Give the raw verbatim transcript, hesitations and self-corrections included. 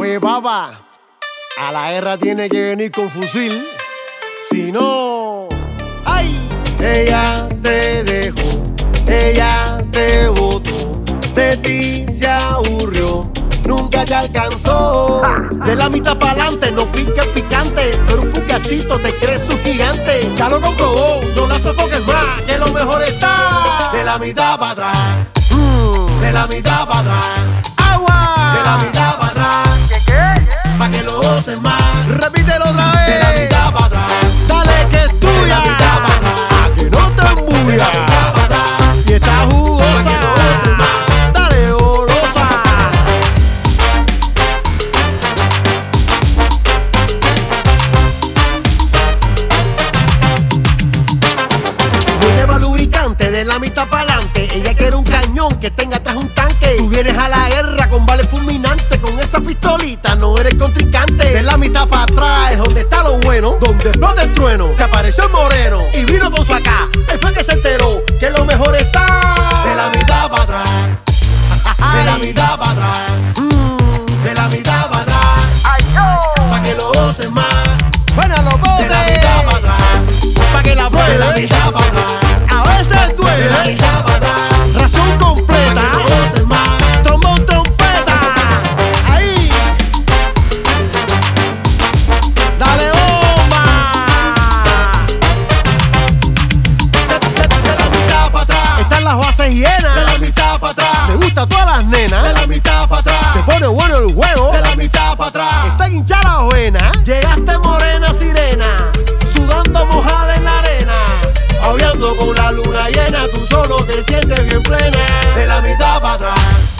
Oye, papá, a la guerra tiene que venir con fusil. Si no, ¡ay! Ella te dejó, ella te botó, de ti se aburrió, nunca te alcanzó. De la mitad para adelante, no piques picante, pero un pucacito te crees un gigante. Ya lo comprobó, no la sofoques más, que lo mejor está de la mitad para atrás. Mm, de la mitad para atrás. ¡Agua! De la mitad para atrás. ¿Qué qué? Pa' que lo gocen más. Repítelo otra vez. De la mitad para atrás. Dale que es tuya. De la mitad para atrás. A que no te embullas. De la mitad para atrás. Y está jugosa. Pa' que lo gocen más. Dale, golosa. No lleva lubricante de la mitad para adelante. Ella quiere un cañón que tenga atrás un tanque. Tú vienes a la guerra con vale fulminante. Con esa pistolita no eres contrincante. De la mitad para atrás es donde está lo bueno, donde explota el trueno. Se apareció el moreno y vino con su acá. Él fue que se enteró que lo mejor está de la mitad para atrás. De la mitad para atrás. Mm, de la mitad para atrás. Pa' que lo gocen más. Buena los botes. De la mitad para atrás. Pa' que la prueben. De la mitad para atrás. A veces duele. De la mitad para atrás. Razón completa. Pa' que lo gocen más. Trombón, trompeta. Ahí. Dale bomba. De, de, de la mitad para atrás. Están las bases llenas. De la mitad para atrás. Me gusta a todas las nenas. De la mitad para atrás. Se pone bueno el juego. De la mitad para atrás. Está hinchada la buena. Llegaste morena sirena, sudando mojada en la arena, aullando con la luna llena. Tú solo te sientes bien plena. De la mitad para atrás.